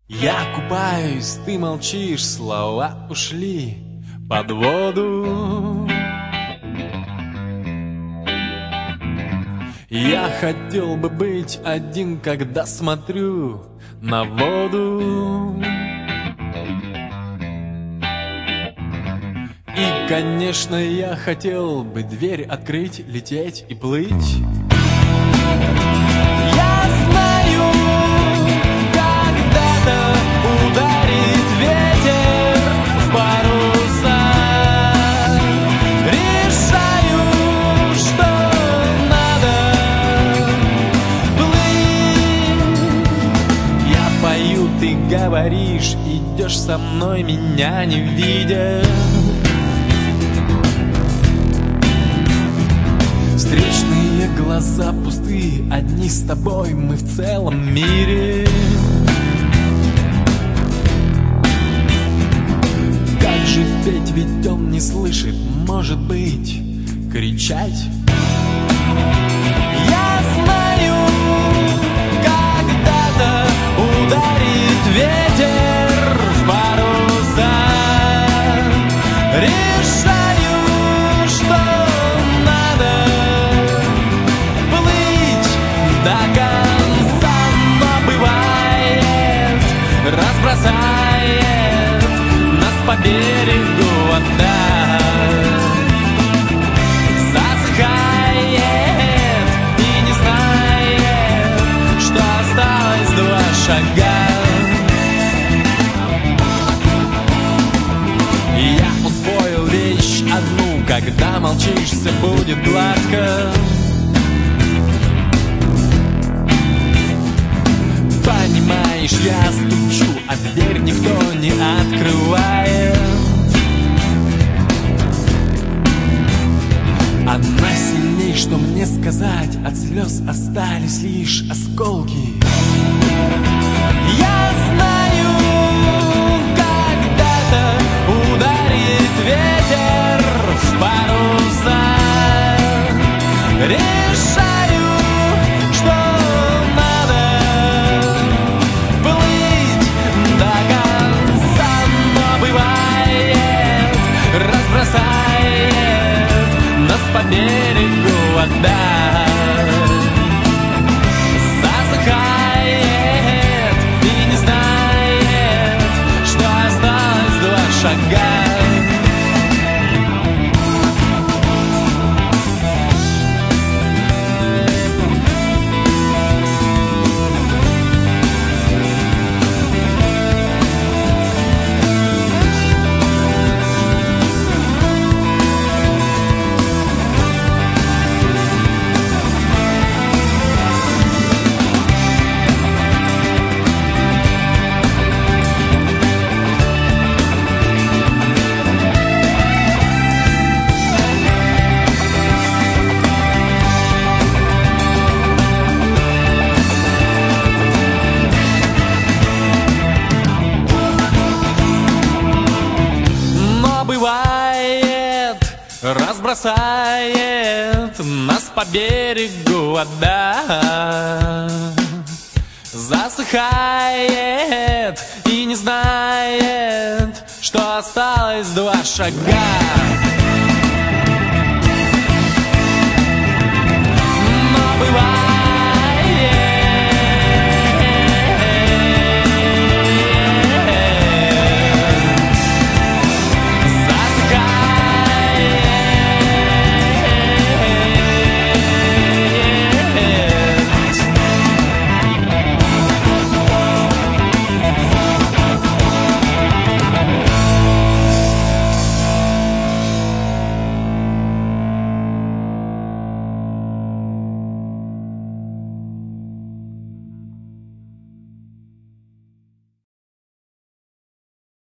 Я купаюсь, ты молчишь, слова ушли под воду. Я хотел бы быть один, когда смотрю на воду. И, конечно, я хотел бы дверь открыть, лететь и плыть. Я знаю, когда-то ударит ветер в паруса. Решаю, что надо плыть. Я пою, ты говоришь, идешь со мной, меня не видя. Встречные глаза пусты, одни с тобой, мы в целом мире. Как же петь, ведь он не слышит, может быть, кричать. Я знаю, когда-то ударит ветер в паруса. Решаю, что до конца, но бывает, разбросает нас по берегу вода. Засыхает и не знает, что осталось 2 шага. Я усвоил вещь одну: когда молчишь, все будет гладко. Понимаешь, я стучу, а дверь никто не открывает. Она сильней, что мне сказать? От слез остались лишь осколки. Я знаю, когда-то ударит ветер в паруса. Решаю, что бросает нас по берегу вода. Засыхает и не знает, что осталось 2 шага. Разбросает нас по берегу вода. Засыхает и не знает, что осталось 2 шага. Но бывает